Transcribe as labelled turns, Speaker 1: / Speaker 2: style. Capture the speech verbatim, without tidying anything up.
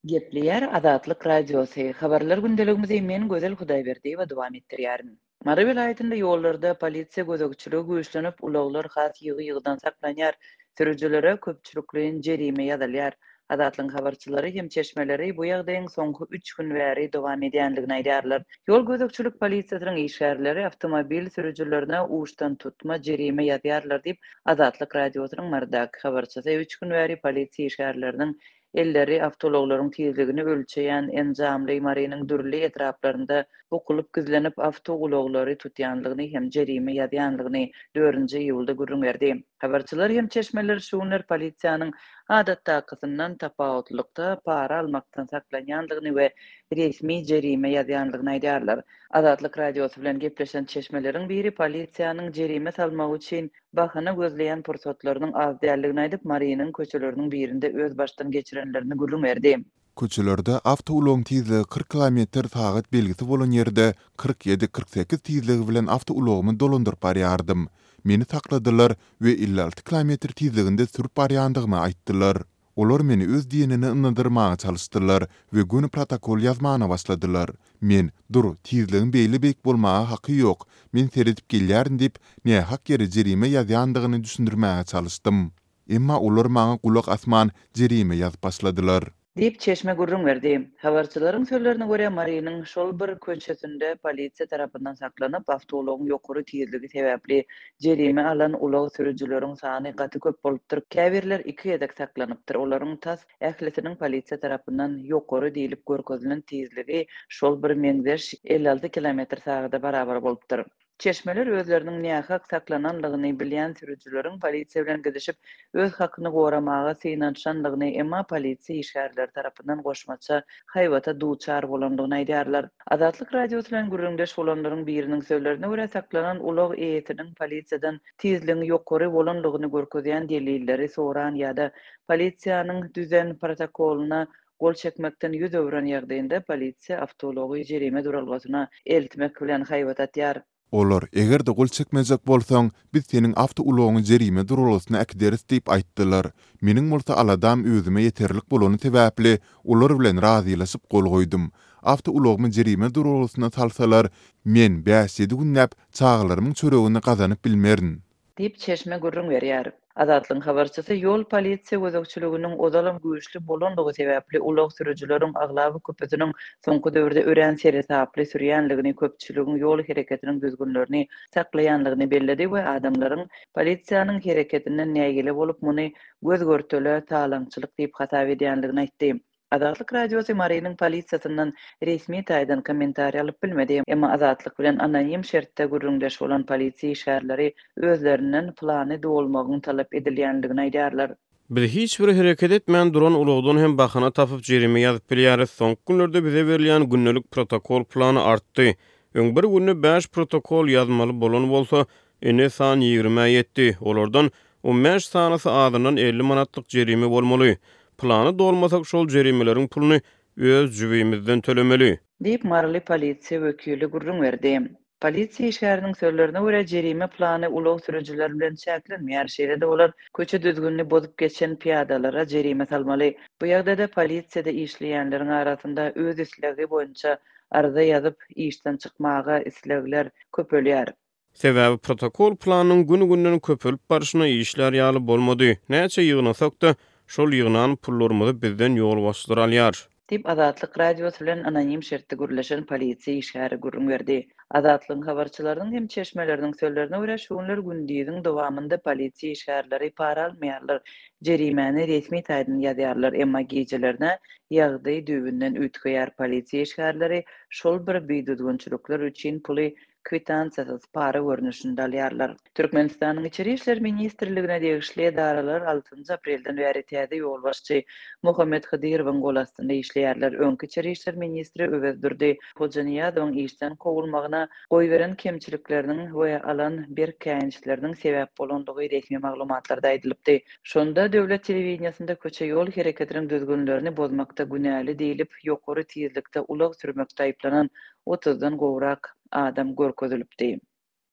Speaker 1: Gepleyer Azatlyk Radiosu. Habarlar gündeligimizi men Gözel Hudaýberdi we dowam etdirýärin. Mary vilayatynda ýollarda polisiýa gözegçiligi güýçlenip, ulaglar has ýygy ýygydan saklanýar. Sürüjilere köpçülikliň jerime ýazylýar. Azatlyň habarçylary hem çeşmeleri bu ýagdaýyň soňky üç gün bäri dowam edýändigini aýdýarlar. Ýol gözegçilik polisiýasynyň işgärleri awtomobil sürüjilerine uşdan tutma jerime ýazýarlar diýip Azatlyk Radiosynyň mardak habarçysy üç gün bäri polisiýa işgärleriniň elleri avtologlaryň tezligini ölçeýän enjamly marynyň dürli etraplarynda okulup gizlenip avtologları tutýanlygyny hem jerime ýazýanlygyny dördünji ýylda görüňerdi. Habarçylar hem çeşmeler şuňlar polisiýanyň adatdakysyndan tapawutlykda para almakdan saklanýanlygyny we resmi jerime ýazýanlygyny aýdýarlar. Azatlyk Radiosu bilen gepleşen çeşmeleriň biri polisiýanyň jerime salmak üçin bahana gözleýän pursatlarynyň az däldigini aýdyp, marynyň köçeleriniň birinde öz başdan geçirenlerini görüňerdi.
Speaker 2: Köçelerde awtoulogyň tizligi kırk kilometr saat belgisi bolan ýerde kırk ýedi kırk sekiz tizligi bilen awtoulogymy dolandyryp barýardym. Meni sakladylar we elli alty kilometr tizliginde sürüp barýandygymy aýtdylar. Olar meni öz diýenini ynandyrmaga çalışdylar we gün protokol ýazmana başladylar. Men dur, tizligiň beýli bek bolmaga haky ýok. Men seredip gelýärin diýip näme hak ýere jerime ýazýandygyny düşündirmäge çalışdym. Emma olar maňa kulak asman jerime ýazyp başladylar.
Speaker 1: Dip çeşme gurrun verdi. Habarçylaryň sözlerine görä Marynyň şol bir köçesinde polisiýa tarapyndan saklanyp, awtologyň ýokary tezligi sebäpli jerime alan ulag sürüjileriň sany gaty köp bolupdyr. Käbirler iki ýedek saklanypdyr. Olaryň tas ählisiniň polisiýa tarapyndan ýokary diýilip görkezlen tezligi şol bir meňzeş elli alty kilometr sagada barabar bolupdyr. Çeşmeler özleriniň nähak saklananlygyny bilýän sürüjileriň polisiýa bilen gezişip öz hakyny goramaga synanşanlygyny, emma polisiýa işgärleri tarapyndan goşmaça haýwata duçar bolandygyny aýdýarlar. Azatlyk Radiosu bilen gürrüňdeş bolanlaryň biriniň sözlerine görä saklanan ulag eýetiniň polisiýadan tezligi ýokary bolandygyny görkezýän delilleri soran ýa-da polisiýanyň düzen protokoluna gol çekmekden ýüz öwren ýagdaýynda polisiýa awtology jerime duralgasyna eltmek bilen haýwat atýar.
Speaker 2: Olar, eger de gol çekmejek bolsaň, biz seniň awtoulogyň jerime durulasyna äkderis diýip aýtdylar. Meniň bolsa aladam özüme ýeterlik bolany sebäpli olar bilen razylaşyp gol goýdum. Awtoulogymy jerime durulasyna salsalar, men beş ýedi günnäp çağlarynyň çöregini gazanyp bilmerin.
Speaker 1: Diýip çeşme gurrun berýär. Azatlyň habarçysy ýol polisiýa gözegçiliginiň odalam güýçli bolandygy sebäpli ulag sürüjileriň aglaby köpüsiniň soňky döwürde ören seri taply sürýänligini, köpçüligiň ýol hereketiniň düzgünlerini saklaýanlygyny belledi we adamlaryň polisiýanyň hereketinden nägele bolup muny göz görtele talaňçylyk diýip hatap edýänligini aýtdy. Azatlyk Radiosu Marynyň polisiýasyndan resmi taýdan kommentariýa alyp bilmedi, emma Azatlyk bilen anonim şertde gürrüňdeş bolan polisiýa işgärleri özlerinden plany dolmagyny talap edilýändigini aýdýarlar.
Speaker 3: Biz hiç bir hereket etmeyen duran ulagdan hem bahana tapıp jerime ýazyp bilýäris. Soňky günlerde bize berilýän günnelik protokol plany artdy. Öň bir günne beş protokol ýazmaly bolan bolsa, ene san ýigirme ýetdi. Olardan on beş sanysy adynyň elli manatlyk jerime bolmaly. Plany dolmasak şol jerimelerin pulunu öz jübimizden tölemeli.
Speaker 1: Diýip Marly polisiýa wekili gurrun berdi. Polisiýa işgäriniň sözlerine görä jerime plany ulag sürüjiler bilen çäklenmeýär. Şeýle-de olar köçe düzgünlüğini bozup geçen piýadalara jerime salmaly. Bu ýagdaýda polisiýada işleýänleriň arasynda öz islegi boýunça arza ýazyp işden çykmaga islegler köpelýär.
Speaker 3: Sebäbi protokol planynyň günü-günden köpelip barşyna işler ýaly bolmady. Näçe ýygnasak da şol ýygnan pullarymyzy bizden ýol başdyralýar.
Speaker 1: Dip Azatlyk Radiosu bilen anonim şertde gürleşen polisiýa işgäri gurrun berdi. Azatlyň habarçylarynyň hem çeşmeleriniň sözlerine görä şuňlar gündiýiň dowamında polisiýa işgärleri para almaýarlar. Jerimeni resmi taýdan ýazýarlar, emma gecelerine ýagdaý düýbünden ütgeýär polisiýa işgärleri şol bir beýdüzgünçilikler üçin puly kwitansiýasy para görnüşinde alýarlar. Türkmenistanyň Içeri işler ministrligine degişli edaralar altynjy aprelden bäri täze ýol başçy Muhammed Hadirowyň gol astynda işleýärler. Öňki Içeri işler ministri öwezdirdi. Hojaniýadowyň işden kowulmagyna goýberen kemçilikleriniň we alan bir käňçileriniň sebäp bolandygy resmi maglumatlarda aýdylypdy. Şonda döwlet telewiziýasynda köçe ýol hereketiniň düzgünlerini bozmakda günäli diýilip ýokary tezlikde ulag sürmekde aýplanan otuzdan gowrak adam görkezilipdi.